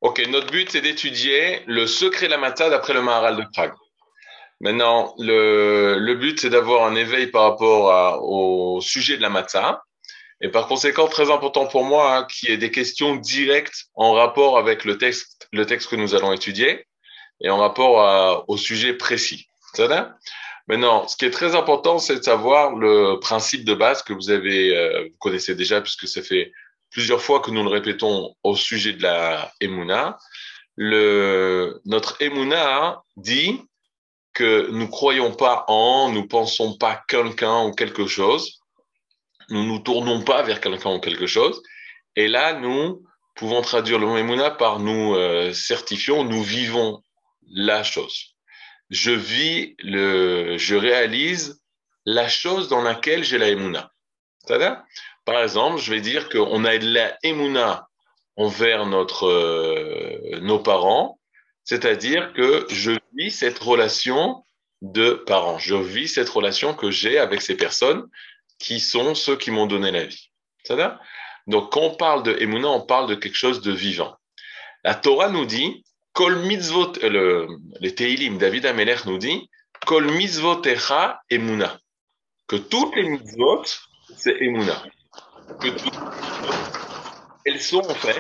Ok, notre but, c'est d'étudier le secret de la matzah d'après le Maharal de Prague. Maintenant, le but, c'est d'avoir un éveil par rapport au sujet de la matzah. Et par conséquent, très important pour moi, qu'il y ait des questions directes en rapport avec le texte que nous allons étudier et en rapport au sujet précis. Ça va? Maintenant, ce qui est très important, c'est de savoir le principe de base que vous connaissez déjà puisque ça fait plusieurs fois que nous le répétons au sujet de la Emouna. Notre Emouna dit que nous croyons pas nous pensons pas quelqu'un ou quelque chose, nous nous tournons pas vers quelqu'un ou quelque chose. Et là, nous pouvons traduire le mot Emouna par nous certifions, nous vivons la chose. Je réalise la chose dans laquelle j'ai la Emouna. C'est-à-dire, par exemple, je vais dire qu'on a de la Emouna envers nos parents, c'est-à-dire que je vis cette relation de parents. Je vis cette relation que j'ai avec ces personnes qui sont ceux qui m'ont donné la vie. C'est-à-dire? Donc, quand on parle de Emouna, on parle de quelque chose de vivant. La Torah nous dit, Kol mitzvot, les Teilim, David Amelech nous dit, Kol mitzvotecha Emouna. Que toutes les mitzvot, c'est Emouna. Que toutes elles sont en fait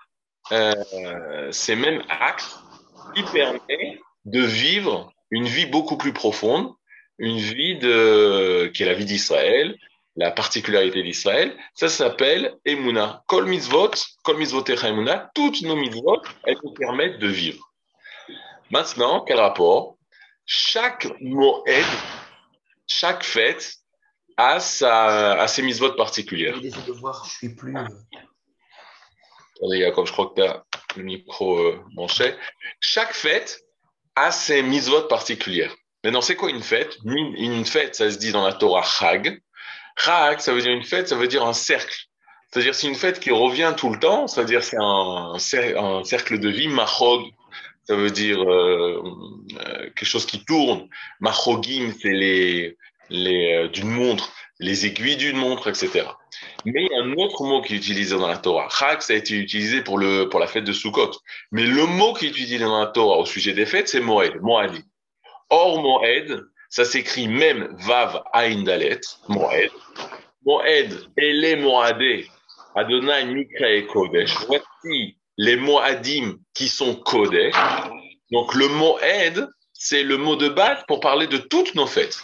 ces mêmes actes qui permettent de vivre une vie beaucoup plus profonde, une vie qui est la vie d'Israël, la particularité d'Israël. Ça s'appelle Emouna. Kol mitzvotecha Emouna, toutes nos mitzvot, elles nous permettent de vivre. Maintenant, quel rapport? Chaque moed, chaque fête a ses mitzvot particulières. J'essaie de voir, je suis plus. Attendez, Jacob, je crois que tu as le micro branché. Chaque fête a ses mitzvot particulières. Maintenant, c'est quoi une fête? Une fête, ça se dit dans la Torah Chag. Chag, ça veut dire une fête, ça veut dire un cercle. C'est-à-dire c'est une fête qui revient tout le temps, c'est-à-dire c'est un cercle de vie. Machog, ça veut dire quelque chose qui tourne. Machogim, c'est d'une montre, les aiguilles d'une montre, etc. Mais il y a un autre mot qui est utilisé dans la Torah. Chag, ça a été utilisé pour la fête de Sukkot. Mais le mot qui est utilisé dans la Torah au sujet des fêtes, c'est Moed, Moadi. Or, Moed, ça s'écrit même Vav Ain Dalet, Moed. Moed, Ele Moadé, Adonai Mikra et Kodesh. Voici les Moadim qui sont Kodesh. Donc, le Moed, c'est le mot de base pour parler de toutes nos fêtes.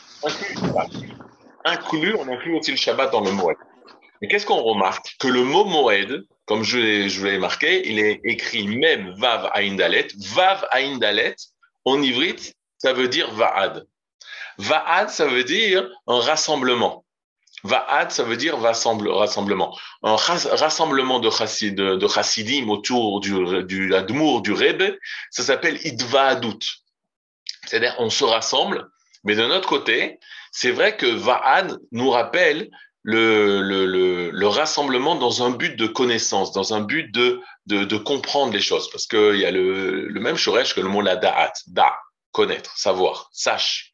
On inclut aussi le Shabbat dans le Moed. Mais qu'est-ce qu'on remarque? Que le mot Moed, comme je l'ai marqué, il est écrit même Vav Ain Dalet. Vav Ain Dalet, en ivrite, ça veut dire Va'ad. Va'ad, ça veut dire un rassemblement. Va'ad, ça veut dire rassemblement. Un rassemblement de chassidim autour du Admour, du Rebbe, ça s'appelle Idva'adut. C'est-à-dire, on se rassemble, mais de notre côté, c'est vrai que Va'ad nous rappelle le rassemblement dans un but de connaissance, dans un but de comprendre les choses. Parce qu'il y a le même shoresh que le mot la da'at, connaître, savoir, sache.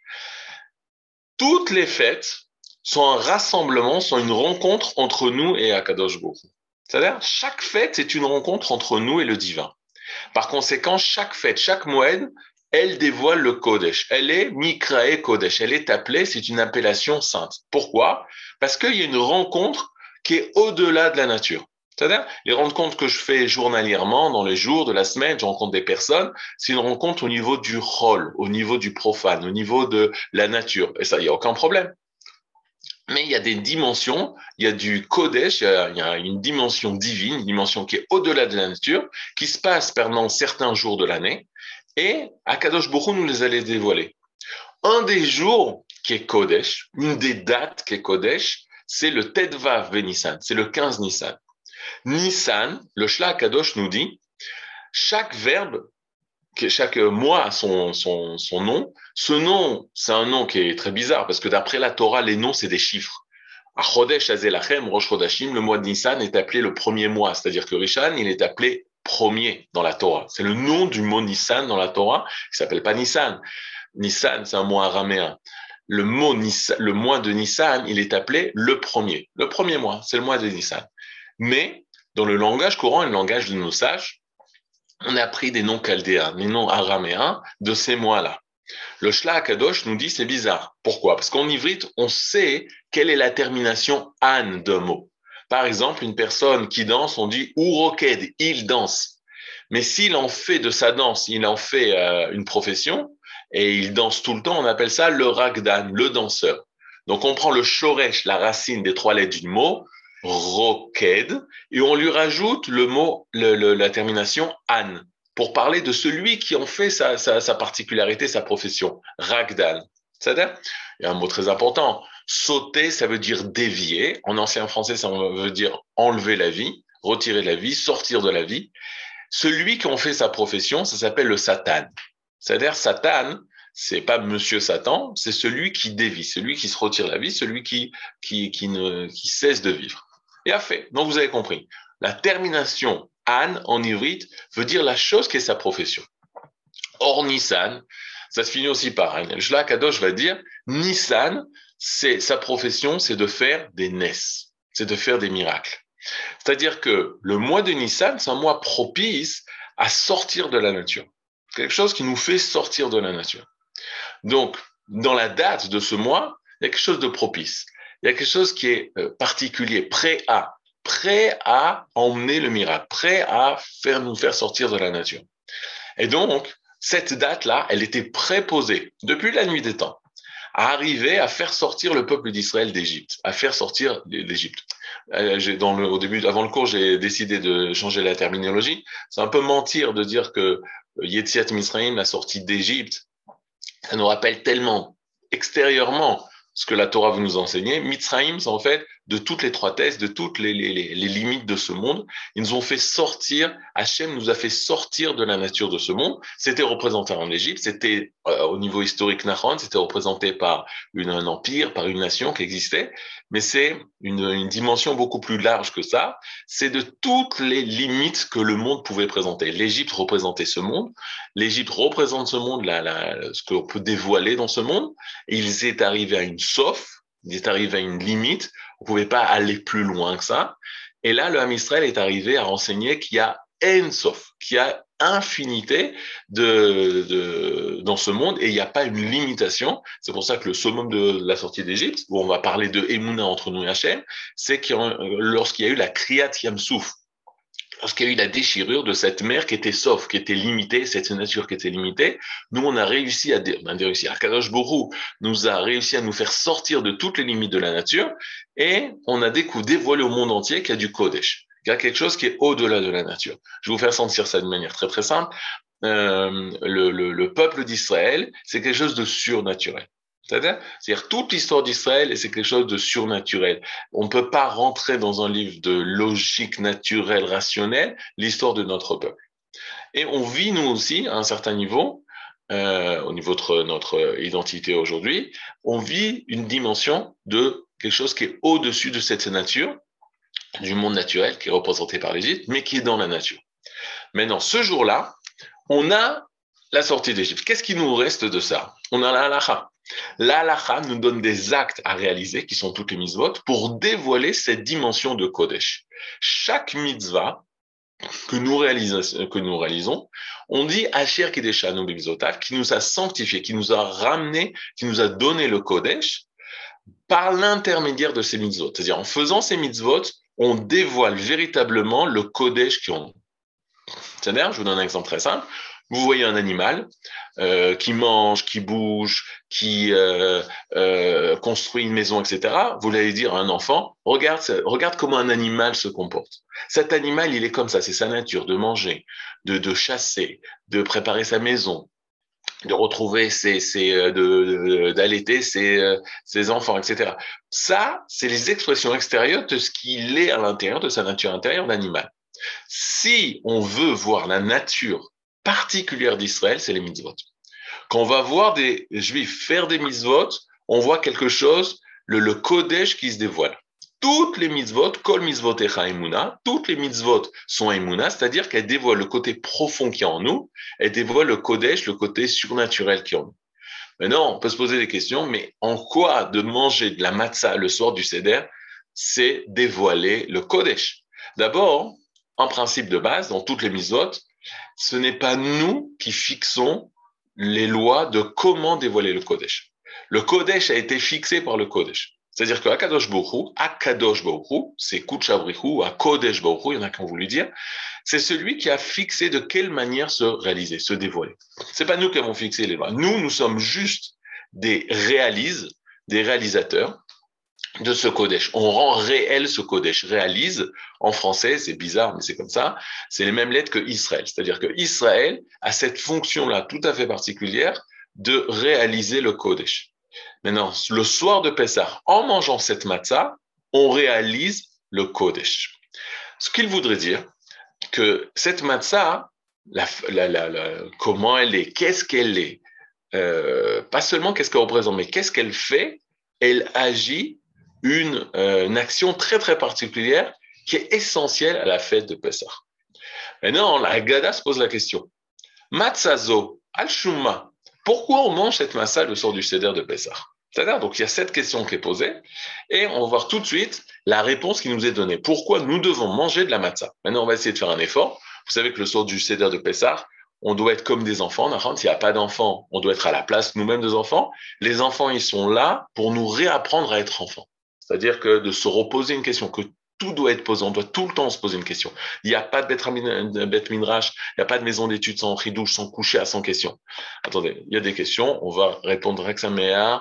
Toutes les fêtes sont un rassemblement, sont une rencontre entre nous et Akadosh Baruch Hu. C'est-à-dire, chaque fête est une rencontre entre nous et le divin. Par conséquent, chaque fête, chaque moed, elle dévoile le Kodesh. Elle est Mikrae Kodesh. Elle est appelée, c'est une appellation sainte. Pourquoi? Parce qu'il y a une rencontre qui est au-delà de la nature. C'est-à-dire, les rencontres que je fais journalièrement, dans les jours de la semaine, je rencontre des personnes, c'est une rencontre au niveau du chol, au niveau du profane, au niveau de la nature. Et ça, il n'y a aucun problème. Mais il y a des dimensions, il y a du Kodesh, il y a une dimension divine, une dimension qui est au-delà de la nature, qui se passe pendant certains jours de l'année, et Akadosh Baruch Hu nous les a dévoilés. Un des jours qui est Kodesh, une des dates qui est Kodesh, c'est le Tedvav Nissan, c'est le 15 Nissan. Nissan, le Shla Akadosh nous dit, chaque mois a son nom. Ce nom, c'est un nom qui est très bizarre parce que d'après la Torah, les noms, c'est des chiffres. À Chodesh Azelachem, Rosh Chodashim, le mois de Nissan est appelé le premier mois. C'est-à-dire que Rishan, il est appelé premier dans la Torah. C'est le nom du mot Nissan dans la Torah. Il s'appelle pas Nissan. Nissan, c'est un mot araméen. Le mois de Nissan, il est appelé le premier. Le premier mois, c'est le mois de Nissan. Mais, dans le langage courant et le langage de nos sages, on a pris des noms chaldéens, des noms araméens de ces mois-là. Le Shla Akadosh nous dit c'est bizarre. Pourquoi? Parce qu'en ivrite, on sait quelle est la termination an d'un mot. Par exemple, une personne qui danse, on dit uroked, il danse. Mais s'il en fait de sa danse, il en fait une profession et il danse tout le temps, on appelle ça le ragdan, le danseur. Donc on prend le shoresh, la racine des trois lettres du mot, roked, et on lui rajoute le mot, la termination an, pour parler de celui qui en fait sa particularité, sa profession, ragdan. C'est-à-dire, il y a un mot très important. Sauter, ça veut dire dévier. En ancien français, ça veut dire enlever la vie, retirer la vie, sortir de la vie. Celui qui en fait sa profession, ça s'appelle le Satan. C'est-à-dire, Satan, c'est pas Monsieur Satan, c'est celui qui dévie, celui qui se retire la vie, celui qui cesse de vivre. Et a fait. Donc, vous avez compris. La termination an en ivrite veut dire la chose qui est sa profession. Or, Nissan, ça se finit aussi par un. Shla Kadosh va dire, Nissan, c'est sa profession, c'est de faire des nesses, c'est de faire des miracles. C'est-à-dire que le mois de Nissan, c'est un mois propice à sortir de la nature. Quelque chose qui nous fait sortir de la nature. Donc, dans la date de ce mois, il y a quelque chose de propice. Il y a quelque chose qui est particulier, prêt à emmener le miracle, prêt à nous faire sortir de la nature. Et donc, cette date-là, elle était préposée depuis la nuit des temps à arriver à faire sortir le peuple d'Israël d'Égypte, à faire sortir d'Égypte. Au début, avant le cours, j'ai décidé de changer la terminologie. C'est un peu mentir de dire que Yetziat Mitzrayim, la sortie d'Égypte, ça nous rappelle tellement extérieurement ce que la Torah veut nous enseigner. Mitzrayim, c'est en fait de toutes les trois thèses, de toutes les limites de ce monde. Ils nous ont fait sortir, Hachem nous a fait sortir de la nature de ce monde. C'était représenté en Égypte, c'était au niveau historique Nahon, c'était représenté par un empire, par une nation qui existait, mais c'est une dimension beaucoup plus large que ça. C'est de toutes les limites que le monde pouvait présenter. L'Égypte représentait ce monde, l'Égypte représente ce monde, ce qu'on peut dévoiler dans ce monde, et il est arrivé à une il est arrivé à une limite. On pouvait pas aller plus loin que ça. Et là, le Ham Israël est arrivé à renseigner qu'il y a En Sof, qu'il y a infinité dans ce monde et il n'y a pas une limitation. C'est pour ça que le summum de la sortie d'Égypte, où on va parler de Emouna entre nous et Hachem, c'est lorsqu'il y a eu la Kriyat Yamsouf, lorsqu'il y a eu la déchirure de cette mer qui était sauf, qui était limitée, cette nature qui était limitée, nous, on a réussi Akadosh Borou nous a réussi à nous faire sortir de toutes les limites de la nature et on a dévoilé au monde entier qu'il y a du Kodesh, qu'il y a quelque chose qui est au-delà de la nature. Je vais vous faire sentir ça de manière très, très simple. Le peuple d'Israël, c'est quelque chose de surnaturel. C'est-à-dire toute l'histoire d'Israël, et c'est quelque chose de surnaturel. On ne peut pas rentrer dans un livre de logique naturelle, rationnelle, l'histoire de notre peuple. Et on vit, nous aussi, à un certain niveau, au niveau de notre identité aujourd'hui, on vit une dimension de quelque chose qui est au-dessus de cette nature, du monde naturel, qui est représenté par l'Égypte, mais qui est dans la nature. Maintenant, ce jour-là, on a la sortie d'Égypte. Qu'est-ce qui nous reste de ça? On a la halakha. La halakha nous donne des actes à réaliser, qui sont toutes les mitzvot, pour dévoiler cette dimension de Kodesh. Chaque mitzvah que nous réalisons, on dit Asher Kideshanu B'Mitzvotav, qui nous a sanctifié, qui nous a ramené, qui nous a donné le Kodesh par l'intermédiaire de ces mitzvot. C'est-à-dire, en faisant ces mitzvot, on dévoile véritablement le Kodesh qui en nous. C'est-à-dire, je vous donne un exemple très simple. Vous voyez un animal qui mange, qui bouge, qui construit une maison, etc. Vous allez dire à un enfant, regarde comment un animal se comporte. Cet animal, il est comme ça, c'est sa nature, de manger, de chasser, de préparer sa maison, de retrouver d'allaiter ses enfants, etc. Ça, c'est les expressions extérieures de ce qu'il est à l'intérieur, de sa nature intérieure d'animal. Si on veut voir la nature particulière d'Israël, c'est les mitzvot. Quand on va voir des juifs faire des mitzvot, on voit quelque chose, le Kodesh qui se dévoile. Toutes les mitzvot, kol mitzvot echa emuna, toutes les mitzvot sont emuna, c'est-à-dire qu'elles dévoilent le côté profond qui est en nous, elles dévoilent le Kodesh, le côté surnaturel qui est en nous. Maintenant, on peut se poser des questions, mais en quoi de manger de la matzah le soir du Seder, c'est dévoiler le Kodesh? D'abord, en principe de base, dans toutes les mitzvot, Ce n'est pas nous qui fixons les lois de comment dévoiler le Kodesh. Le Kodesh a été fixé par le Kodesh. C'est-à-dire que Akadosh Baruch Hu, c'est Kuchabrihu, Akodesh Baruch Hu, il y en a qui ont voulu dire, c'est celui qui a fixé de quelle manière se réaliser, se dévoiler. C'est pas nous qui avons fixé les lois. Nous sommes juste des réalisateurs de ce Kodesh. On rend réel ce Kodesh. Réalise, en français, c'est bizarre, mais c'est comme ça, c'est les mêmes lettres que Israël. C'est-à-dire que Israël a cette fonction-là tout à fait particulière de réaliser le Kodesh. Maintenant, le soir de Pessah, en mangeant cette matzah, on réalise le Kodesh. Ce qu'il voudrait dire que cette matzah, comment elle est, qu'est-ce qu'elle est, pas seulement qu'est-ce qu'elle représente, mais qu'est-ce qu'elle fait, elle agit une action très très particulière qui est essentielle à la fête de Pessah. Maintenant, la Haggadah se pose la question, Matzazo, al-Shumma, pourquoi on mange cette matzah le soir du Seder de Pessah? C'est-à-dire, donc il y a cette question qui est posée, et on va voir tout de suite la réponse qui nous est donnée. Pourquoi nous devons manger de la matzah? Maintenant, on va essayer de faire un effort. Vous savez que le soir du Seder de Pessah, on doit être comme des enfants. S'il n'y a pas d'enfants, on doit être à la place nous-mêmes des enfants. Les enfants, ils sont là pour nous réapprendre à être enfants. C'est-à-dire que de se reposer une question, que tout doit être posé, on doit tout le temps se poser une question. Il n'y a pas de Bet Midrash, il n'y a pas de maison d'études sans chidouche, sans coucher à 100 questions. Attendez, il y a des questions, on va répondre avec sa meilleure.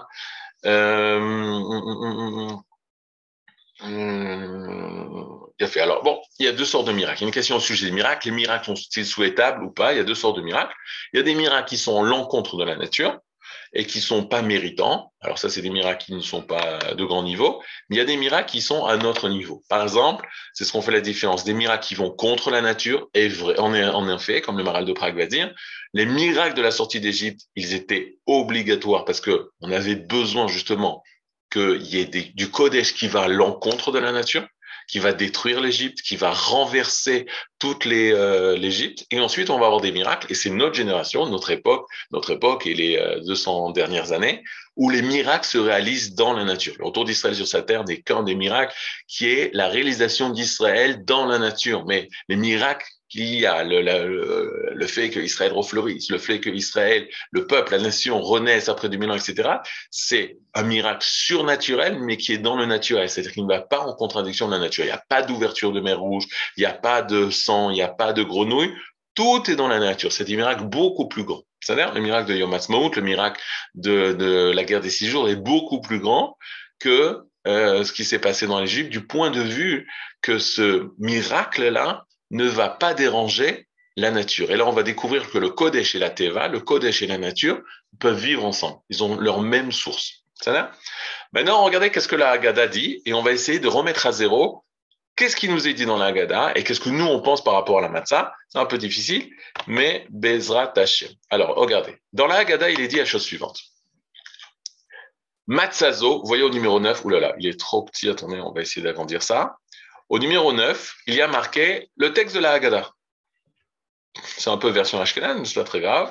Alors bon, il y a deux sortes de miracles. Il y a une question au sujet des miracles. Les miracles sont-ils souhaitables ou pas? Il y a deux sortes de miracles. Il y a des miracles qui sont à l'encontre de la nature et qui sont pas méritants. Alors ça, c'est des miracles qui ne sont pas de grand niveau, mais il y a des miracles qui sont à notre niveau. Par exemple, c'est ce qu'on fait la différence. Des miracles qui vont contre la nature, et vrai, en effet, comme le Maral de Prague va dire, les miracles de la sortie d'Égypte, ils étaient obligatoires parce que on avait besoin justement qu'il y ait du Kodesh qui va à l'encontre de la nature, qui va détruire l'Égypte, qui va renverser toute l'Égypte. Et ensuite, on va avoir des miracles. Et c'est notre génération, notre époque et les 200 dernières années, où les miracles se réalisent dans la nature. Le retour d'Israël sur sa terre n'est qu'un des miracles, qui est la réalisation d'Israël dans la nature. Mais les miracles qu'il y a, le fait que Israël refleurisse, le fait que Israël, le peuple, la nation renaisse après 2000 ans, etc., c'est un miracle surnaturel, mais qui est dans le naturel. C'est-à-dire qu'il ne va pas en contradiction de la nature. Il n'y a pas d'ouverture de mer Rouge, il n'y a pas de sang, il n'y a pas de grenouille. Tout est dans la nature. C'est des miracles beaucoup plus grands. C'est-à-dire le miracle de Yom Ha'atzmaut, le miracle de la guerre des 6 jours est beaucoup plus grand que ce qui s'est passé dans l'Égypte, du point de vue que ce miracle-là ne va pas déranger la nature. Et là, on va découvrir que le Kodesh et la Teva, le Kodesh et la nature, peuvent vivre ensemble. Ils ont leur même source. Ça. Maintenant, regardez qu'est-ce que la Haggadah dit, et on va essayer de remettre à zéro qu'est-ce qui nous est dit dans la Haggadah, et qu'est-ce que nous, on pense par rapport à la matzah. C'est un peu difficile, mais Bezrat Hashem. Alors, regardez. Dans la Haggadah, il est dit la chose suivante. Matzazo, vous voyez au numéro 9, oulala, il est trop petit, attendez, on va essayer d'agrandir ça. Au numéro 9, il y a marqué le texte de la Haggadah. C'est un peu version Ashkenaz, mais c'est pas très grave.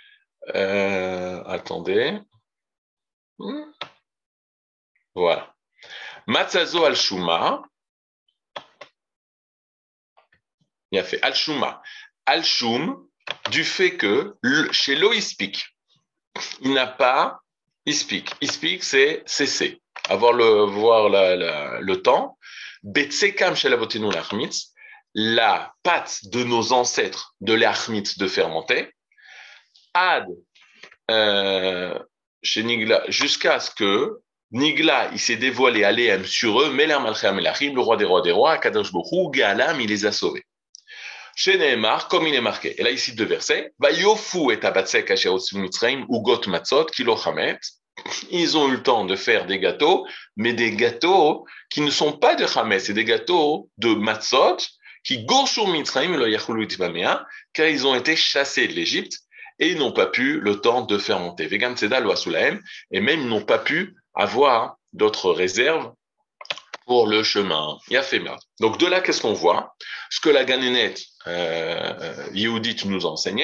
Attendez. Voilà. Matzazo al-Shuma. Il a fait al-Shuma. Al-Shum, du fait que chez l'Oispik, il n'a pas Ispik. Ispik, c'est cesser, voir le temps. Betsekam shel avotenu l'achmitz, la pâte de nos ancêtres de l'achmitz de fermenter, ad chez Nigla, jusqu'à ce que Nigla, il s'est dévoilé Aléem sur eux, Meler Malchea Melachim, le roi des rois, Akadosh Baruch Hu, Galam, il les a sauvés. Chez Nehemar, comme il est marqué, et là ici deux versets, Vayofu et Abatsek Asher Otsu Mitzrayim, Ugot Matzot, Kilo Chamet, ils ont eu le temps de faire des gâteaux, mais des gâteaux qui ne sont pas de Chametz, c'est des gâteaux de Matzot, qui Goshur Mitzrayim, le Yachulu Itbamea, car ils ont été chassés de l'Égypte, et ils n'ont pas pu le temps de faire monter. Vegam Tzeda lo Asulahem, et même ils n'ont pas pu avoir d'autres réserves pour le chemin. Il a fait merde. Donc de là, qu'est-ce qu'on voit? Ce que la Ganénette Yehudite nous enseignait,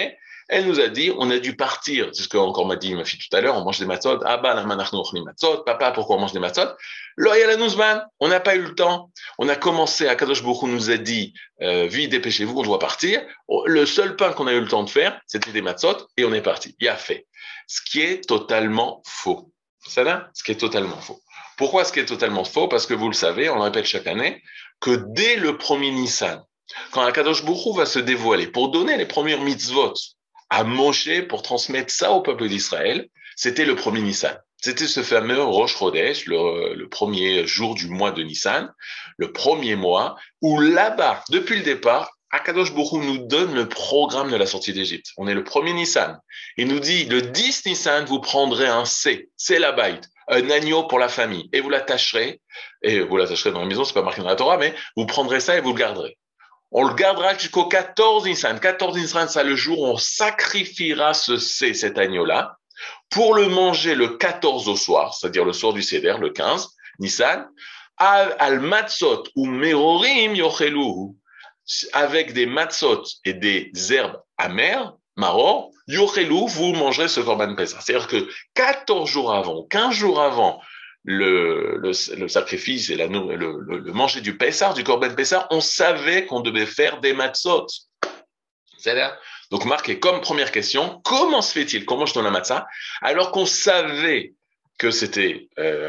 Elle nous a dit, on a dû partir. C'est ce qu'encore m'a dit ma fille tout à l'heure, on mange des matzot. Ah bah, la manachnu ochlim matzot. Papa, pourquoi on mange des matzot? Lo yala nuzman. On n'a pas eu le temps. On a commencé, Akadosh Baruch Hu nous a dit, vite, dépêchez-vous, on doit partir. Le seul pain qu'on a eu le temps de faire, c'était des matzot, et on est parti. Il a fait. Ce qui est totalement faux. Ça là? Ce qui est totalement faux. Pourquoi ce qui est totalement faux? Parce que vous le savez, on le répète chaque année, que dès le premier Nissan, quand Akadosh Baruch Hu va se dévoiler pour donner les premières mitzvot à Moshe pour transmettre ça au peuple d'Israël, c'était le premier Nissan. C'était ce fameux Rosh Chodesh, le premier jour du mois de Nissan, le premier mois, où là-bas, depuis le départ, Akadosh Baruch Hu nous donne le programme de la sortie d'Égypte. On est le premier Nissan. Il nous dit, le 10 Nissan, vous prendrez un c'est la baït, un agneau pour la famille, et vous l'attacherez dans la maison, c'est pas marqué dans la Torah, mais vous prendrez ça et vous le garderez. On le gardera jusqu'au 14 Nissan. 14 Nissan, c'est le jour où on sacrifiera cet agneau-là, pour le manger le 14 au soir, c'est-à-dire le soir du Seder, le 15 Nissan, al matzot ou merorim yochelu, avec des matzot et des herbes amères, maror, yochelu, vous mangerez ce korban Pessah. C'est-à-dire que 14 jours avant, 15 jours avant le sacrifice et le manger du Pessah, du korban Pessah, on savait qu'on devait faire des matzot. C'est-à-dire, donc marqué comme première question, comment se fait-il qu'on mange dans la matzah alors qu'on savait que c'était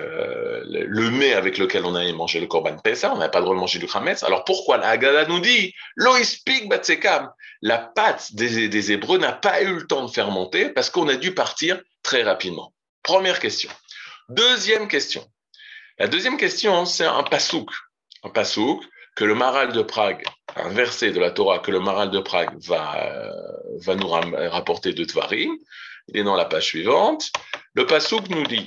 le mets avec lequel on allait manger le korban Pessah, on n'avait pas le droit de manger du chametz. Alors pourquoi la Haggadah nous dit lo ispik batsekam, la pâte des Hébreux n'a pas eu le temps de fermenter parce qu'on a dû partir très rapidement. Première question. Deuxième question. La deuxième question, c'est un pasouk. Un pasouk que le Maharal de Prague, un verset de la Torah que le Maharal de Prague va nous rapporter de Tvarim. Il est dans la page suivante. Le pasouk nous dit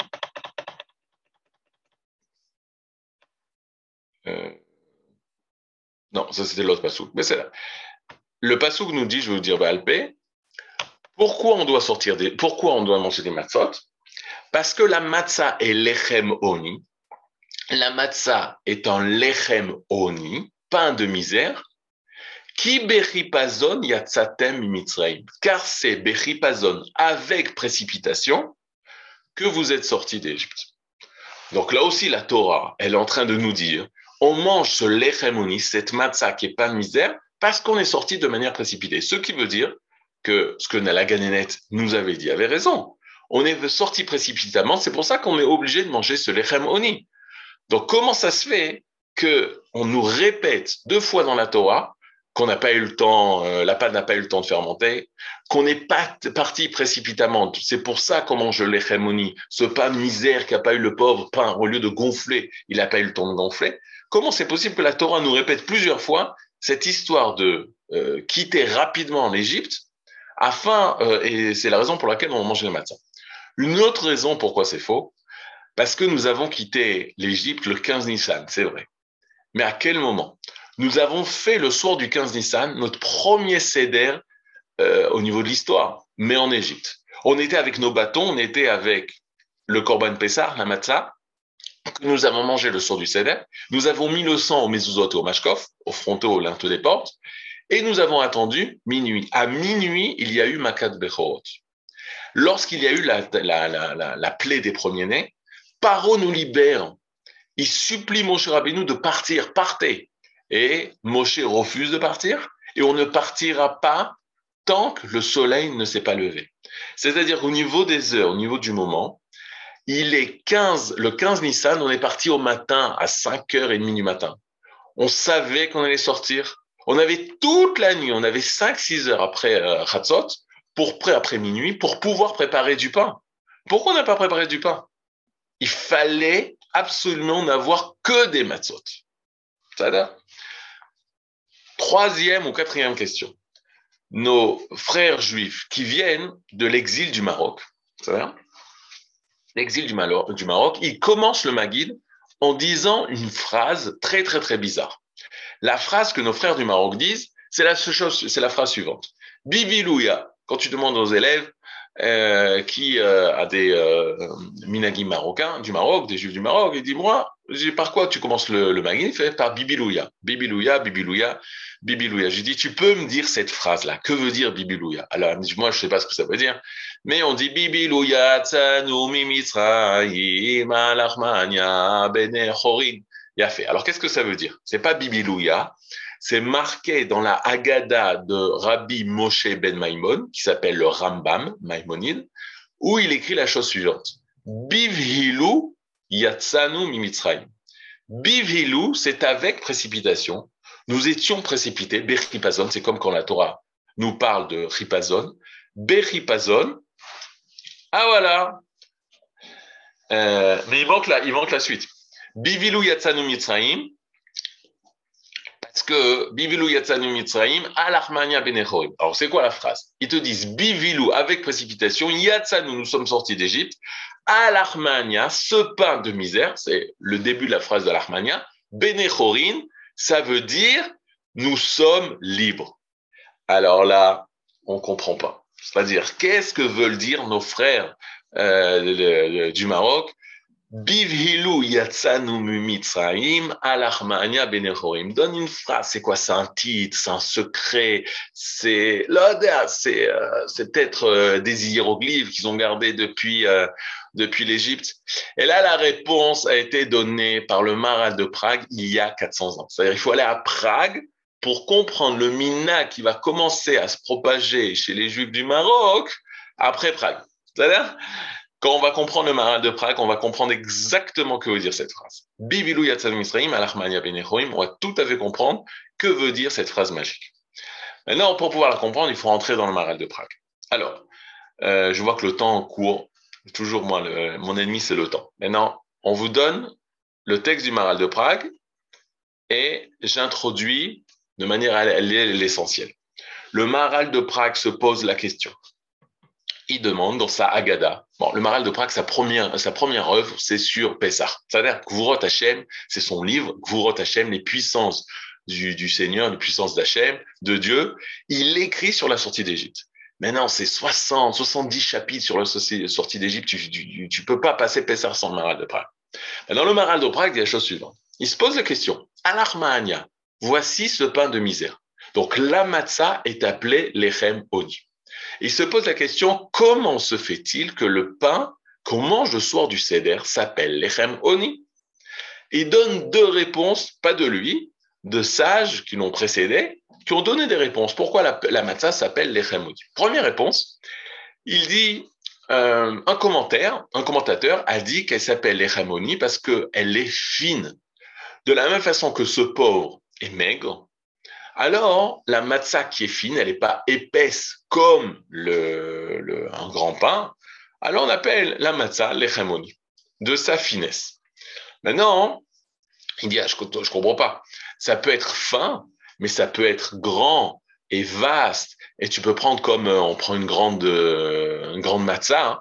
non, ça c'était l'autre pasouk, mais c'est là. Le pasouk nous dit, je vais vous dire Baalpé, pourquoi on doit manger des matzot? Parce que la matzah est lechem oni. La matzah est un lechem oni, pain de misère, qui bechipazon yatsatem mitzrayim. Car c'est bechipazon, avec précipitation, que vous êtes sortis d'Égypte. Donc là aussi, la Torah, elle est en train de nous dire, on mange ce lechem oni, cette matzah qui est pain de misère, parce qu'on est sorti de manière précipitée. Ce qui veut dire que ce que la Ganénet nous avait dit avait raison. On est sorti précipitamment, c'est pour ça qu'on est obligé de manger ce lechem oni. Donc, comment ça se fait qu'on nous répète 2 fois dans la Torah qu'on n'a pas eu le temps, la pâte n'a pas eu le temps de fermenter, qu'on n'est pas parti précipitamment. C'est pour ça qu'on mange le lechem oni, ce pain misère qui n'a pas eu le pauvre pain, au lieu de gonfler, il n'a pas eu le temps de gonfler. Comment c'est possible que la Torah nous répète plusieurs fois cette histoire de quitter rapidement l'Égypte et c'est la raison pour laquelle on mange le matzah. Une autre raison pourquoi c'est faux, parce que nous avons quitté l'Égypte le 15 Nissan, c'est vrai. Mais à quel moment? Nous avons fait le soir du 15 Nissan notre premier Seder au niveau de l'histoire, mais en Égypte. On était avec nos bâtons, on était avec le Korban Pessah, la matzah, que nous avons mangé le soir du Seder. Nous avons mis le sang au mezuzot et au mashkof, au fronteau, au linteau des portes, et nous avons attendu minuit. À minuit, il y a eu Makat Bechorot. Lorsqu'il y a eu la plaie des premiers-nés, Paro nous libère. Il supplie Moshe Rabbeinu de partir, partez. Et Moshe refuse de partir, et on ne partira pas tant que le soleil ne s'est pas levé. C'est-à-dire qu'au niveau des heures, au niveau du moment, il est le 15 Nissan, on est parti au matin à 5h30 du matin. On savait qu'on allait sortir. On avait toute la nuit, on avait 5-6 heures après Chatzot, après minuit, pour pouvoir préparer du pain. Pourquoi on n'a pas préparé du pain? Il fallait absolument n'avoir que des matzot. C'est-à-dire, 3e ou 4e question. Nos frères juifs qui viennent de l'exil du Maroc, c'est-à-dire, l'exil du Maroc, ils commencent le Maguid en disant une phrase très, très, très bizarre. La phrase que nos frères du Maroc disent, c'est la phrase suivante. Bibi Louya, quand tu demandes aux élèves, qui a des minagim marocains du Maroc, des juifs du Maroc. Il dit, moi, par quoi tu commences le maghrib? Il fait par Bibilouya. Bibilouya, Bibilouya, Bibilouya. J'ai dit, tu peux me dire cette phrase-là. Que veut dire Bibilouya? Alors, moi, je sais pas ce que ça veut dire. Mais on dit Bibilouya, Tzanu, Mimitzraïm, Alachmania, Bene Chorin. Il a fait. Alors, qu'est-ce que ça veut dire? C'est pas Bibilouya. C'est marqué dans la Haggadah de Rabbi Moshe ben Maimon, qui s'appelle le Rambam, Maimonide, où il écrit la chose suivante. Bivhilu yatsanu mimitzrayim. Bivhilu, c'est avec précipitation. Nous étions précipités. Bechipazon, c'est comme quand la Torah nous parle de Chipazon. Bechipazon. Ah voilà. Mais il manque la suite. Bivhilu yatsanu mitzrayim. Parce que Bivilou Yatsanu Mitzrayim, Alachmania Benechorim. Alors, c'est quoi la phrase? Ils te disent Bivilou avec précipitation, Yatsanu, nous sommes sortis d'Égypte, Alachmania, ce pain de misère, c'est le début de la phrase de Alachmania, Benechorim, ça veut dire nous sommes libres. Alors là, on comprend pas. C'est-à-dire, qu'est-ce que veulent dire nos frères du Maroc? Bivhilu yatsanu mitzrayim alachmania benechorim. Donne une phrase. C'est quoi? C'est un titre, c'est un secret, c'est peut-être des hiéroglyphes qu'ils ont gardés depuis l'Égypte. Et là, la réponse a été donnée par le Maharal de Prague il y a 400 ans. C'est-à-dire, il faut aller à Prague pour comprendre le mina qui va commencer à se propager chez les Juifs du Maroc après Prague. C'est-à-dire, quand on va comprendre le Maharal de Prague, on va comprendre exactement que veut dire cette phrase. Bivilou yatsanu Misraïm, alachmania benechorim, on va tout à fait comprendre que veut dire cette phrase magique. Maintenant, pour pouvoir la comprendre, il faut rentrer dans le Maharal de Prague. Alors, je vois que le temps court. Toujours moi, mon ennemi, c'est le temps. Maintenant, on vous donne le texte du Maharal de Prague et j'introduis de manière à aller l'essentiel. Le Maharal de Prague se pose la question. Il demande dans sa Haggadah. Bon, le Maharal de Prague, sa première œuvre, c'est sur Pessah. C'est-à-dire Gvurot Hashem, c'est son livre, Gvurot Hashem, les puissances du Seigneur, les puissances d'Hashem, de Dieu. Il l'écrit sur la sortie d'Égypte. Maintenant, c'est 70 chapitres sur la sortie d'Égypte. Tu peux pas passer Pessah sans le Maharal de Prague. Dans le Maharal de Prague, il y a la chose suivante. Il se pose la question. Alachmania, voici ce pain de misère. Donc, la matzah est appelée lechem oni. Il se pose la question, comment se fait-il que le pain qu'on mange le soir du Seder s'appelle lechem oni? Il donne deux réponses, pas de lui, de sages qui l'ont précédé, qui ont donné des réponses. Pourquoi la matzah s'appelle lechem oni? Première réponse, il dit, un commentateur a dit qu'elle s'appelle lechem oni parce qu'elle est fine. De la même façon que ce pauvre est maigre, alors la matzah qui est fine, elle n'est pas épaisse comme un grand pain, alors on appelle la matzah lechem oni, de sa finesse. Maintenant, il dit, je comprends pas, ça peut être fin, mais ça peut être grand et vaste, et tu peux prendre comme on prend une grande matzah,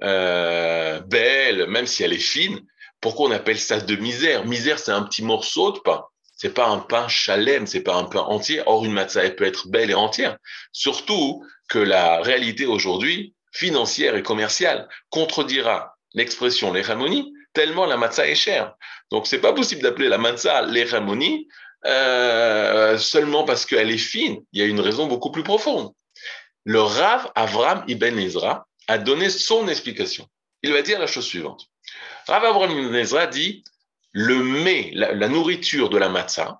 belle, même si elle est fine. Pourquoi on appelle ça de misère? Misère, c'est un petit morceau de pain. C'est pas un pain chalem, c'est pas un pain entier. Or, une matzah, elle peut être belle et entière. Surtout que la réalité aujourd'hui, financière et commerciale, contredira l'expression lechem oni, tellement la matzah est chère. Donc, c'est pas possible d'appeler la matzah lechem oni seulement parce qu'elle est fine. Il y a une raison beaucoup plus profonde. Le Rav Avram Ibn Ezra a donné son explication. Il va dire la chose suivante. Rav Avram Ibn Ezra dit, le mets, la nourriture de la matzah,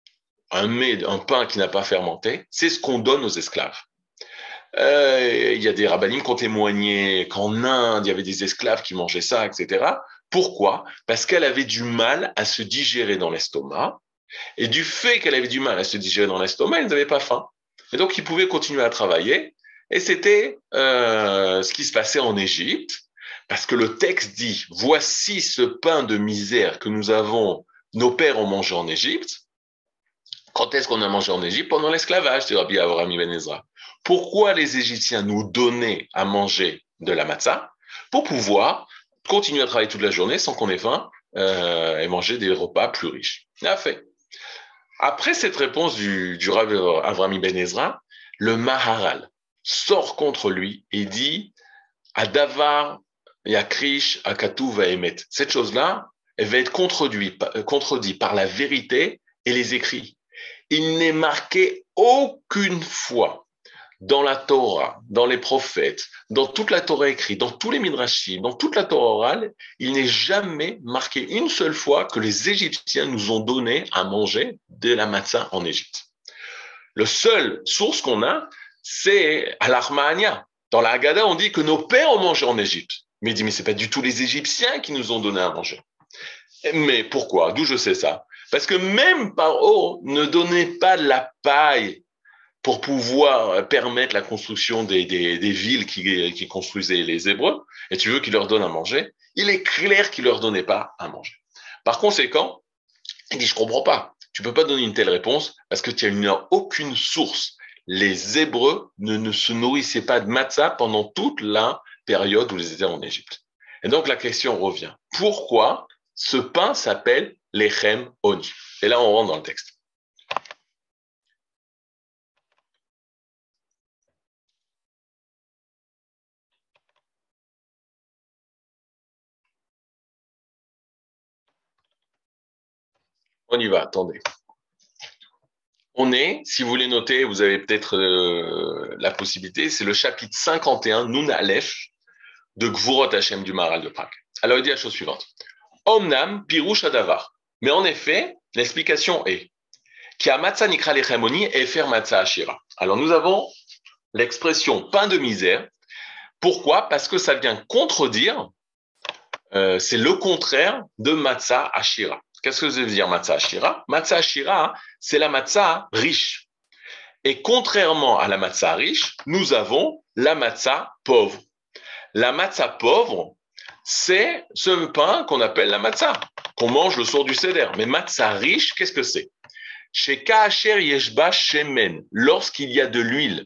un pain qui n'a pas fermenté, c'est ce qu'on donne aux esclaves. Il y a des rabbinim qui ont témoigné qu'en Inde, il y avait des esclaves qui mangeaient ça, etc. Pourquoi? Parce qu'elle avait du mal à se digérer dans l'estomac. Et du fait qu'elle avait du mal à se digérer dans l'estomac, elle n'avait pas faim. Et donc, ils pouvaient continuer à travailler. Et c'était ce qui se passait en Égypte. Parce que le texte dit, voici ce pain de misère que nos pères ont mangé en Égypte. Quand est-ce qu'on a mangé en Égypte? Pendant l'esclavage, dit Rabbi Avraham Ibn Ezra. Pourquoi les Égyptiens nous donnaient à manger de la matzah? Pour pouvoir continuer à travailler toute la journée sans qu'on ait faim et manger des repas plus riches. Il a fait. Après cette réponse du Rabbi Avraham Ibn Ezra, le Maharal sort contre lui et dit, Adavar, Yakrish, Akatu, Vaemet. Cette chose-là, elle va être contredite par la vérité et les écrits. Il n'est marqué aucune fois dans la Torah, dans les prophètes, dans toute la Torah écrite, dans tous les midrashim, dans toute la Torah orale, il n'est jamais marqué une seule fois que les Égyptiens nous ont donné à manger de la matzah en Égypte. Le seul source qu'on a, c'est à l'Armania. Dans la Haggadah, on dit que nos pères ont mangé en Égypte. Mais il dit, mais c'est pas du tout les Égyptiens qui nous ont donné à manger. Mais pourquoi? D'où je sais ça? Parce que même Paro ne donnait pas de la paille pour pouvoir permettre la construction des villes qui construisaient les Hébreux, et tu veux qu'il leur donne à manger, il est clair qu'il leur donnait pas à manger. Par conséquent, il dit, je comprends pas. Tu peux pas donner une telle réponse parce que tu n'as aucune source. Les Hébreux ne se nourrissaient pas de matzah pendant toute la période où ils étaient en Égypte. Et donc la question revient. Pourquoi ce pain s'appelle lechem oni? Et là, on rentre dans le texte. On y va, attendez. On est, si vous voulez noter, vous avez peut-être la possibilité, c'est le chapitre 51, Nun Aleph, de Gvurot Hashem du Maharal de Prague. Alors il dit la chose suivante. Omnam pirush adavar. Mais en effet, l'explication est qui a matzah nikra lechem oni et faire matzah ashira. Alors nous avons l'expression pain de misère. Pourquoi? Parce que ça vient contredire, c'est le contraire de matzah ashira. Qu'est-ce que ça veut dire matzah ashira? Matzah ashira, c'est la matzah riche. Et contrairement à la matzah riche, nous avons la matzah pauvre. La matzah pauvre, c'est ce pain qu'on appelle la matzah, qu'on mange le soir du seder. Mais matzah riche, qu'est-ce que c'est? Chez Kaacher Yeshba Shemen, lorsqu'il y a de l'huile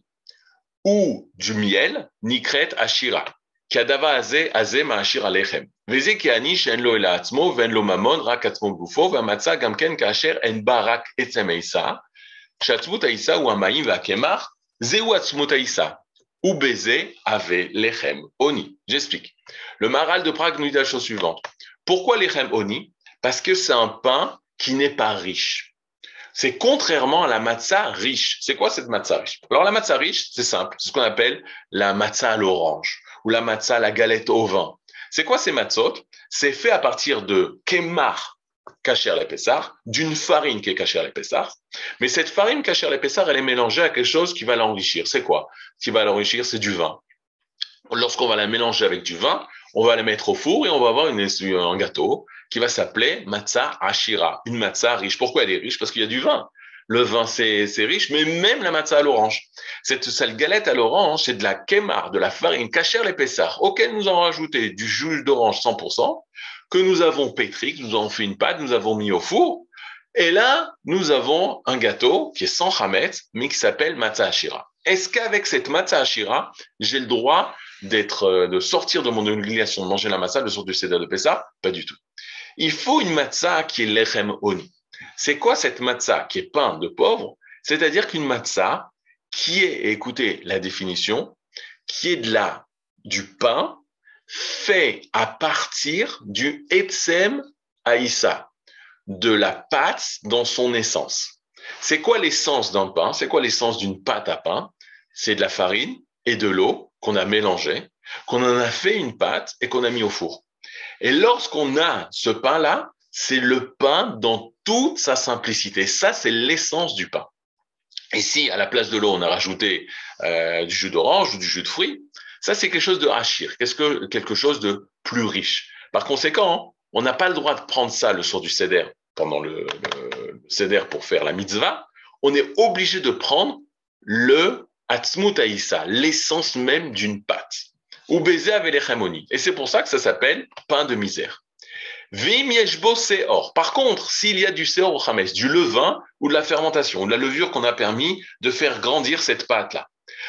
ou du miel, Nikret Ashira. Kadava Azé Ma'ashir Alechem. Veze Kiani Shen Lo Ela Atzmo, Ven Lo Mamon, Rak Atzmo Gufo, Vamatzah Gamken Kaacher En Barak Etzem Eisa, Shatzmut Aisa ou Amaim Vakemar, Zeu Atzmut Aisa. Ou baiser avec lechem oni. J'explique. Le Maharal de Prague nous dit la chose suivante. Pourquoi lechem oni? Parce que c'est un pain qui n'est pas riche. C'est contrairement à la matzah riche. C'est quoi cette matzah riche? Alors la matzah riche, c'est simple. C'est ce qu'on appelle la matzah à l'orange ou la matzah à la galette au vin. C'est quoi ces matzot? C'est fait à partir de kemar kasher le Pessah, d'une farine qui est kasher le Pessah. Mais cette farine kasher le Pessah, elle est mélangée à quelque chose qui va l'enrichir. C'est quoi? Ce qui va l'enrichir, c'est du vin. Lorsqu'on va la mélanger avec du vin, on va la mettre au four et on va avoir un gâteau qui va s'appeler matzah ashira, une matzah riche. Pourquoi elle est riche? Parce qu'il y a du vin. Le vin, c'est riche, mais même la matzah à l'orange. Cette galette à l'orange, c'est de la kemar, de la farine kasher le Pessah, auquel nous avons rajouté du jus d'orange 100%, que nous avons pétri, que nous avons fait une pâte, nous avons mis au four. Et là, nous avons un gâteau qui est sans chametz, mais qui s'appelle matzah ashira. Est-ce qu'avec cette matzah ashira, j'ai le droit de sortir de mon obligation de manger la matzah le soir du seder de Pessah? Pas du tout. Il faut une matzah qui est lechem oni. C'est quoi cette matzah qui est pain de pauvre? C'est-à-dire qu'une matzah qui est, écoutez la définition, qui est du pain fait à partir du etzem haïssa, de la pâte dans son essence. C'est quoi l'essence d'un pain? C'est quoi l'essence d'une pâte à pain? C'est de la farine et de l'eau qu'on a mélangé, qu'on en a fait une pâte et qu'on a mis au four. Et lorsqu'on a ce pain-là, c'est le pain dans toute sa simplicité. Ça, c'est l'essence du pain. Et si, à la place de l'eau, on a rajouté du jus d'orange ou du jus de fruits, ça, c'est quelque chose de hachir, quelque chose de plus riche. Par conséquent, on n'a pas le droit de prendre ça le soir du seder, pendant le seder pour faire la mitzvah. On est obligé de prendre le atzmut haïssa, l'essence même d'une pâte. Ou baiser avec les chamoni. Et c'est pour ça que ça s'appelle pain de misère. Vim yeshbo seor. Par contre, s'il y a du seor ou chametz, du levain ou de la fermentation, ou de la levure qu'on a permis de faire grandir cette pâte-là,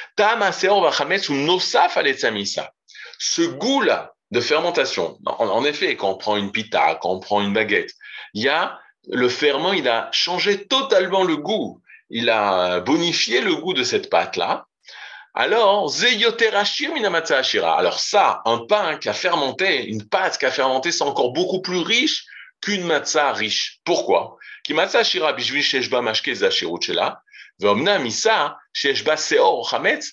ce goût-là de fermentation, en effet, quand on prend une pita, quand on prend une baguette, le ferment, il a changé totalement le goût. Il a bonifié le goût de cette pâte-là. Alors, zeyoter ashir min hamatza ashira. Alors ça, un pain qui a fermenté, une pâte qui a fermenté, c'est encore beaucoup plus riche qu'une matzah riche. Pourquoi? Ki matzah ashira bishvil sheyesh ba mashke ze ashirut shela, ve'omnam isa sheyesh ba seor chametz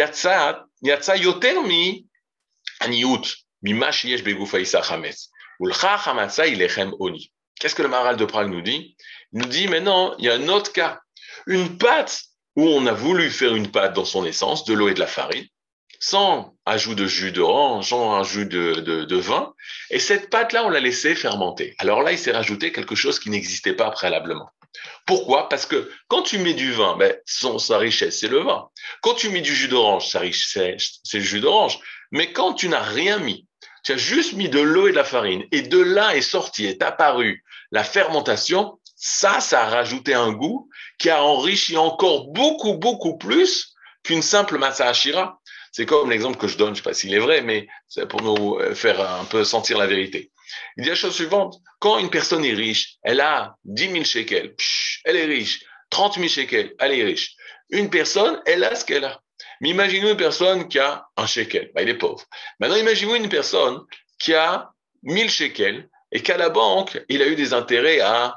yatsa yoter mi aniut mima sheyesh begufa isa chametz. Ulcha hamatza ilechem oni. Qu'est-ce que le Maharal de Prague nous dit? Il nous dit, mais non, il y a un autre cas. Une pâte où on a voulu faire une pâte dans son essence, de l'eau et de la farine, sans ajout de jus d'orange, sans ajout de vin, et cette pâte-là, on l'a laissée fermenter. Alors là, il s'est rajouté quelque chose qui n'existait pas préalablement. Pourquoi? Parce que quand tu mets du vin, sa richesse, c'est le vin. Quand tu mets du jus d'orange, sa richesse, c'est le jus d'orange. Mais quand tu n'as rien mis, tu as juste mis de l'eau et de la farine, et de là est sorti, est apparu la fermentation, ça a rajouté un goût qui a enrichi encore beaucoup, beaucoup plus qu'une simple matzah ashira. C'est comme l'exemple que je donne, je ne sais pas s'il est vrai, mais c'est pour nous faire un peu sentir la vérité. Il dit la chose suivante, quand une personne est riche, elle a 10 000 shekels, elle est riche, 30 000 shekels, elle est riche. Une personne, elle a ce qu'elle a. Mais imaginez une personne qui a un shekel, il est pauvre. Maintenant, imaginez une personne qui a 1000 shekels et qu'à la banque, il a eu des intérêts à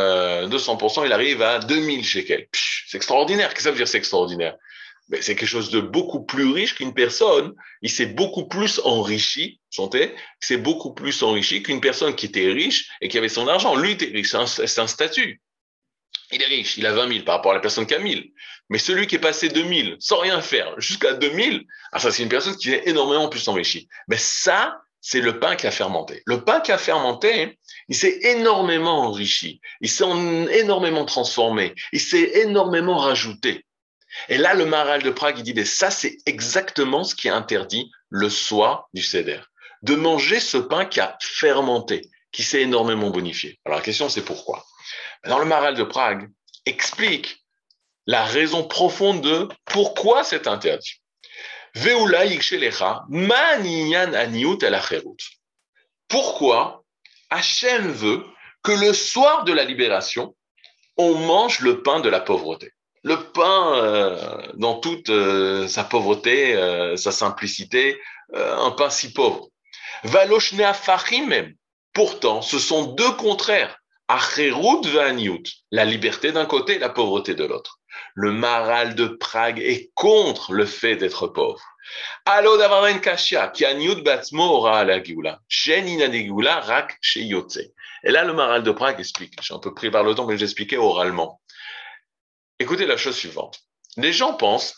200%, il arrive à 2000 shekels. C'est extraordinaire. Qu'est-ce que ça veut dire, c'est extraordinaire? Mais c'est quelque chose de beaucoup plus riche qu'une personne. Il s'est beaucoup plus enrichi, sentez, c'est beaucoup plus enrichi qu'une personne qui était riche et qui avait son argent. Lui était riche, c'est un statut. Il est riche, il a 20 000 par rapport à la personne qui a 1000. Mais celui qui est passé de 1000 sans rien faire jusqu'à 2000, ça c'est une personne qui est énormément plus enrichie. Mais ça, c'est le pain qui a fermenté. Le pain qui a fermenté, il s'est énormément enrichi, il s'est énormément transformé, il s'est énormément rajouté. Et là, le Maharal de Prague, il dit, ça, c'est exactement ce qui est interdit le soir du Seder. De manger ce pain qui a fermenté, qui s'est énormément bonifié. Alors la question, c'est pourquoi? Dans le Maharal de Prague, explique la raison profonde de pourquoi c'est interdit. Veula yikshelecha maniyan aniut el acherut. Pourquoi Hachem veut que le soir de la libération, on mange le pain de la pauvreté. Le pain dans toute sa pauvreté, sa simplicité, un pain si pauvre. Valoshne afachim même. Pourtant, ce sont deux contraires. Acherut ve'aniut, la liberté d'un côté et la pauvreté de l'autre. Le Maharal de Prague est contre le fait d'être pauvre. Allo davaren kashia, ki aniut batzmo ora ala geoula, shen ina geoula rak sheyotze. Et là, le Maharal de Prague explique. J'ai un peu pris par le temps, mais j'expliquais oralement. Écoutez la chose suivante. Les gens pensent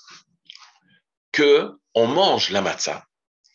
que on mange la matzah.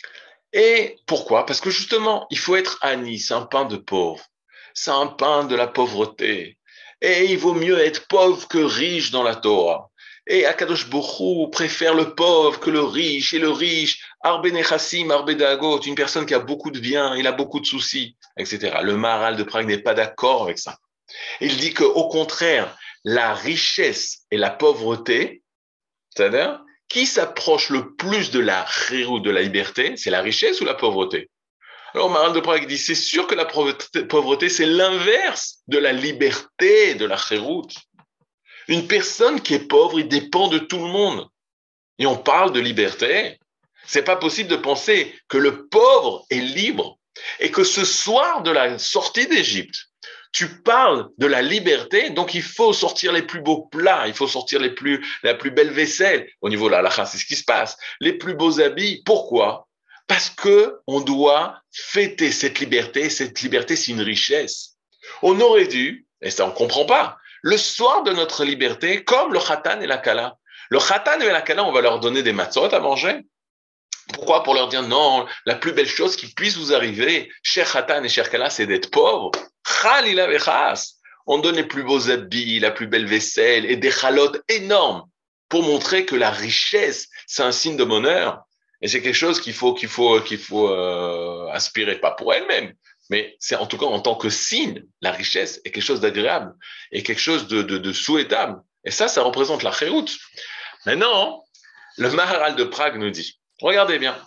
Et pourquoi? Parce que justement, il faut être ani, c'est un pain de pauvre. C'est un pain de la pauvreté. Et il vaut mieux être pauvre que riche dans la Torah. Et Akadosh Baruch Hu préfère le pauvre que le riche. Et le riche, Arbe Nechassim, Arbe Dagot, une personne qui a beaucoup de biens, il a beaucoup de soucis, etc. Le Maharal de Prague n'est pas d'accord avec ça. Il dit qu'au contraire, la richesse et la pauvreté, c'est-à-dire, qui s'approche le plus de la chérou, de la liberté, c'est la richesse ou la pauvreté? Alors, Maharal de Prague dit, c'est sûr que la pauvreté, c'est l'inverse de la liberté, de la chéroute. Une personne qui est pauvre, il dépend de tout le monde. Et on parle de liberté. C'est pas possible de penser que le pauvre est libre et que ce soir de la sortie d'Égypte, tu parles de la liberté, donc il faut sortir les plus beaux plats, il faut sortir la plus belle vaisselle. Au niveau de la halakha, c'est ce qui se passe. Les plus beaux habits. Pourquoi? Parce que on doit fêter cette liberté. Cette liberté, c'est une richesse. On aurait dû, et ça on comprend pas, le soir de notre liberté, comme le khatan et la kala. Le khatan et la kala, on va leur donner des matzot à manger. Pourquoi? Pour leur dire non, la plus belle chose qui puisse vous arriver, cher khatan et cher kala, c'est d'être pauvre. Khalila vechas. On donne les plus beaux habits, la plus belle vaisselle et des chalotes énormes pour montrer que la richesse, c'est un signe de bonheur. Et c'est quelque chose qu'il faut aspirer, pas pour elle-même, mais c'est en tout cas en tant que signe, la richesse est quelque chose d'agréable et quelque chose de souhaitable. Et ça représente la chéroute. Maintenant, le Maharal de Prague nous dit, regardez bien,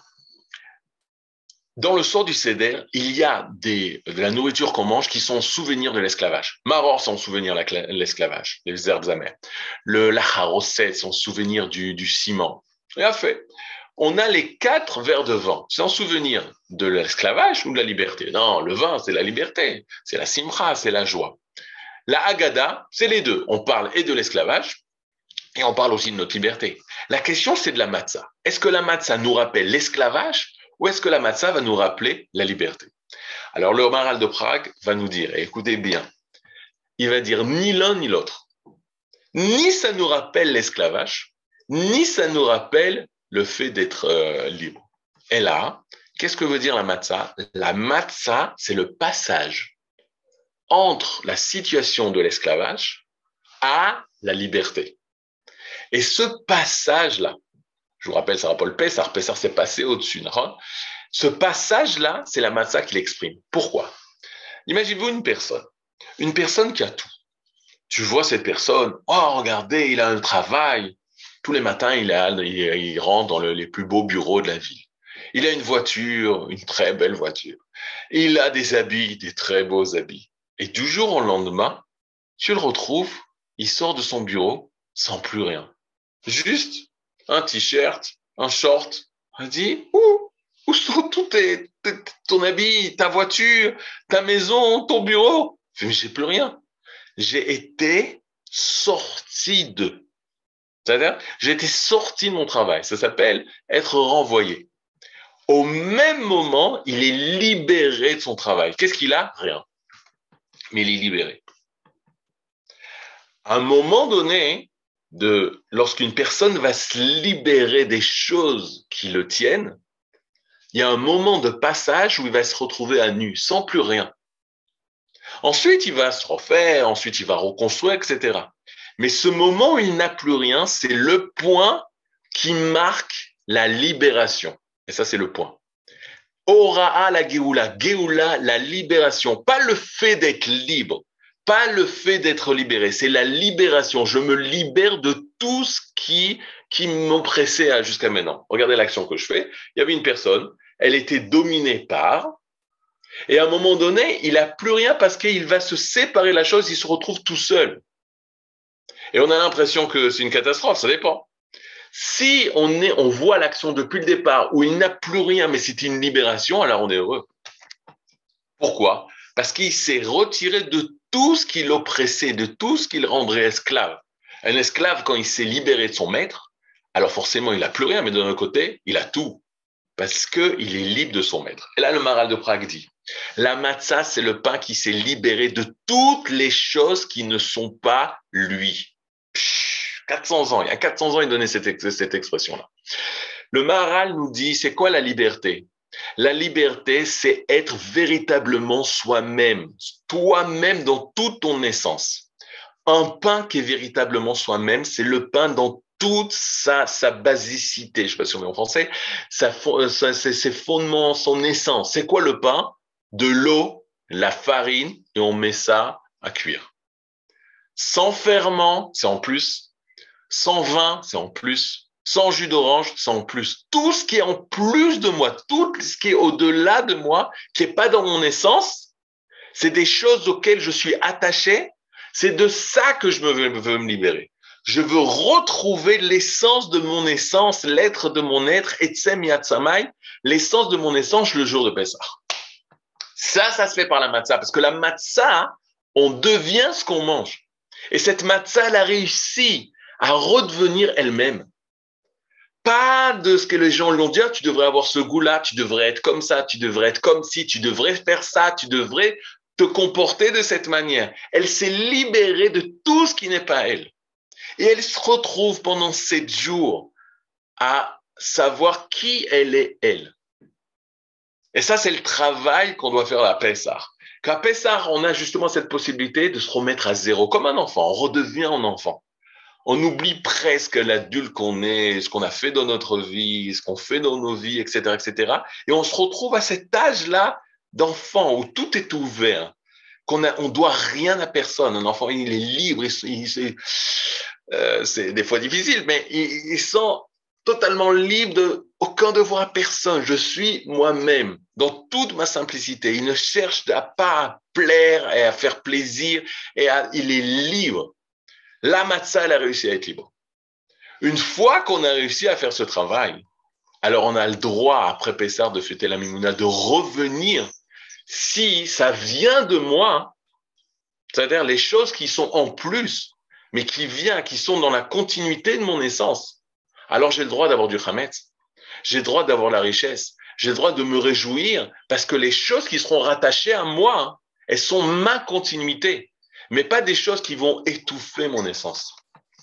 dans le sort du Seder, il y a de la nourriture qu'on mange qui sont souvenirs de l'esclavage. Maror, sont souvenirs de l'esclavage, les herbes amères. La harosset, sont souvenirs du ciment. Bien fait. On a les 4 verres de vin. C'est en souvenir de l'esclavage ou de la liberté? Non, le vin, c'est la liberté. C'est la simcha, c'est la joie. La Haggadah, c'est les deux. On parle et de l'esclavage et on parle aussi de notre liberté. La question, c'est de la matzah. Est-ce que la matzah nous rappelle l'esclavage ou est-ce que la matzah va nous rappeler la liberté? Alors, le Maharal de Prague va nous dire, et écoutez bien, il va dire ni l'un ni l'autre. Ni ça nous rappelle l'esclavage, ni ça nous rappelle le fait d'être libre. Et là, qu'est-ce que veut dire la matzah? La matzah, c'est le passage entre la situation de l'esclavage à la liberté. Et ce passage-là, je vous rappelle, ça rappelle Pessah, Pessah s'est passé au-dessus. Non? Ce passage-là, c'est la matzah qui l'exprime. Pourquoi? Imaginez-vous une personne qui a tout. Tu vois cette personne, oh regardez, il a un travail. Tous les matins, il rentre dans les plus beaux bureaux de la ville. Il a une voiture, une très belle voiture. Il a des habits, des très beaux habits. Et du jour au lendemain, tu le retrouves, il sort de son bureau sans plus rien. Juste un t-shirt, un short. On dit, où sont tous ton habit, ta voiture, ta maison, ton bureau? Mais j'ai plus rien. J'ai été sorti de. C'est-à-dire, j'ai été sorti de mon travail. Ça s'appelle être renvoyé. Au même moment, il est libéré de son travail. Qu'est-ce qu'il a? Rien. Mais il est libéré. À un moment donné, lorsqu'une personne va se libérer des choses qui le tiennent, il y a un moment de passage où il va se retrouver à nu, sans plus rien. Ensuite, il va se refaire, ensuite il va reconstruire, etc. Mais ce moment où il n'a plus rien, c'est le point qui marque la libération. Et ça, c'est le point. Ora'a la Géoula. Géoula, la libération. Pas le fait d'être libre. Pas le fait d'être libéré. C'est la libération. Je me libère de tout ce qui m'oppressait jusqu'à maintenant. Regardez l'action que je fais. Il y avait une personne. Elle était dominée par. Et à un moment donné, il n'a plus rien parce qu'il va se séparer de la chose. Il se retrouve tout seul. Et on a l'impression que c'est une catastrophe. Ça dépend. Si on voit l'action depuis le départ où il n'a plus rien, mais c'est une libération, alors on est heureux. Pourquoi? Parce qu'il s'est retiré de tout ce qui l'oppressait, de tout ce qui le rendrait esclave. Un esclave, quand il s'est libéré de son maître, alors forcément, il n'a plus rien, mais d'un autre côté, il a tout. Parce qu'il est libre de son maître. Et là, le Maharal de Prague dit, la matzah, c'est le pain qui s'est libéré de toutes les choses qui ne sont pas lui. 400 ans, il y a 400 ans, il donnait cette expression-là. Le Maharal nous dit, c'est quoi la liberté? La liberté, c'est être véritablement soi-même, toi-même dans toute ton essence. Un pain qui est véritablement soi-même, c'est le pain dans toute sa basicité, je ne sais pas si on est en français, ses fondements, son essence. C'est quoi le pain? De l'eau, la farine, et on met ça à cuire. Sans ferment, c'est en plus. Sans vin, c'est en plus. Sans jus d'orange, c'est en plus. Tout ce qui est en plus de moi, tout ce qui est au-delà de moi, qui n'est pas dans mon essence, c'est des choses auxquelles je suis attaché. C'est de ça que je veux me libérer. Je veux retrouver l'essence de mon essence, l'être de mon être, Etzem Yatzamai, l'essence de mon essence le jour de Pessah. Ça se fait par la matzah, parce que la matzah, on devient ce qu'on mange. Et cette matzah, elle a réussi à redevenir elle-même. Pas de ce que les gens lui ont dit, tu devrais avoir ce goût-là, tu devrais être comme ça, tu devrais être comme ci, tu devrais faire ça, tu devrais te comporter de cette manière. Elle s'est libérée de tout ce qui n'est pas elle. Et elle se retrouve pendant 7 jours à savoir qui elle est, elle. Et ça, c'est le travail qu'on doit faire à Pessah. Qu'à Pessah, on a justement cette possibilité de se remettre à zéro, comme un enfant, on redevient un enfant. On oublie presque l'adulte qu'on est, ce qu'on a fait dans notre vie, ce qu'on fait dans nos vies, etc., etc. Et on se retrouve à cet âge-là d'enfant où tout est ouvert, on doit rien à personne. Un enfant, il est libre, c'est des fois difficile, mais il sent totalement libre de aucun devoir à personne. Je suis moi-même dans toute ma simplicité. Il ne cherche pas à plaire et à faire plaisir, il est libre. La matzah, elle a réussi à être libre. Une fois qu'on a réussi à faire ce travail, alors on a le droit, après Pessah, de fêter la Mimouna, de revenir si ça vient de moi, c'est-à-dire les choses qui sont en plus, mais qui sont dans la continuité de mon essence. Alors j'ai le droit d'avoir du Hametz, j'ai le droit d'avoir la richesse, j'ai le droit de me réjouir parce que les choses qui seront rattachées à moi, elles sont ma continuité, mais pas des choses qui vont étouffer mon essence.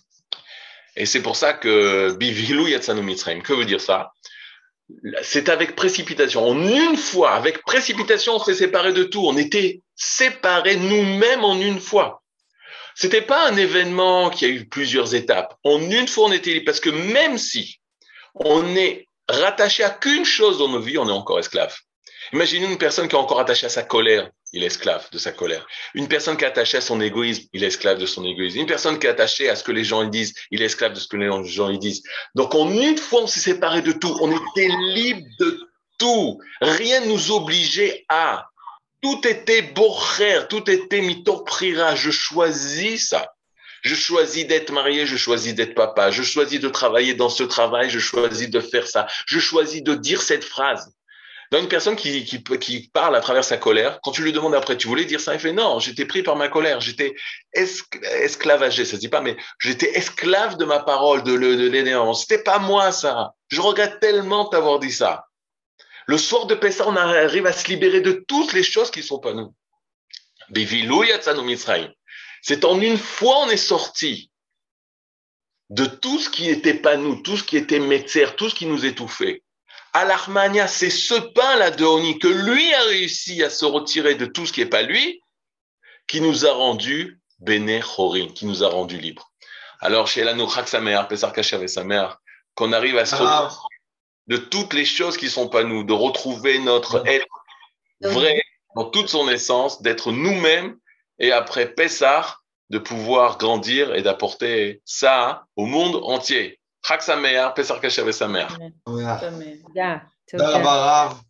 Et c'est pour ça que Bivilou Yatsanu Mitzrayim, que veut dire ça? C'est avec précipitation. En une fois, avec précipitation, on s'est séparés de tout. On était séparés nous-mêmes en une fois. C'était pas un événement qui a eu plusieurs étapes. En une fois, on était libre. Parce que même si on est rattaché à qu'une chose dans nos vies, on est encore esclave. Imaginez une personne qui est encore attachée à sa colère, il est esclave de sa colère. Une personne qui est attachée à son égoïsme, il est esclave de son égoïsme. Une personne qui est attachée à ce que les gens disent, il est esclave de ce que les gens disent. Donc en une fois, on s'est séparé de tout. On était libre de tout. Rien ne nous obligeait à. Tout était bocher, tout était mitoprira. Je choisis ça. Je choisis d'être marié, je choisis d'être papa. Je choisis de travailler dans ce travail, je choisis de faire ça. Je choisis de dire cette phrase. Dans une personne qui parle à travers sa colère, quand tu lui demandes après, tu voulais dire ça, il fait non, j'étais pris par ma colère, j'étais esclavagé, ça se dit pas, mais j'étais esclave de ma parole, de l'énervement. C'était pas moi ça. Je regrette tellement t'avoir dit ça. Le soir de Pessah, on arrive à se libérer de toutes les choses qui sont pas nous. Bivilou Yatsanu Mitzrayim. C'est en une fois on est sorti de tout ce qui n'était pas nous, tout ce qui était Metzer, tout ce qui nous étouffait. À l'Armania, c'est ce pain-là de Oni que lui a réussi à se retirer de tout ce qui n'est pas lui, qui nous a rendu Bene Chorim, qui nous a rendu libres. Alors, chez la Chag Sameach, Pessah Kasher et sa mère, qu'on arrive à se retirer de toutes les choses qui ne sont pas nous, de retrouver notre être vrai dans toute son essence, d'être nous-mêmes, et après Pessah, de pouvoir grandir et d'apporter ça au monde entier. Chag Sameach, Pessah Kasher et sa mère. תודה רבה רב.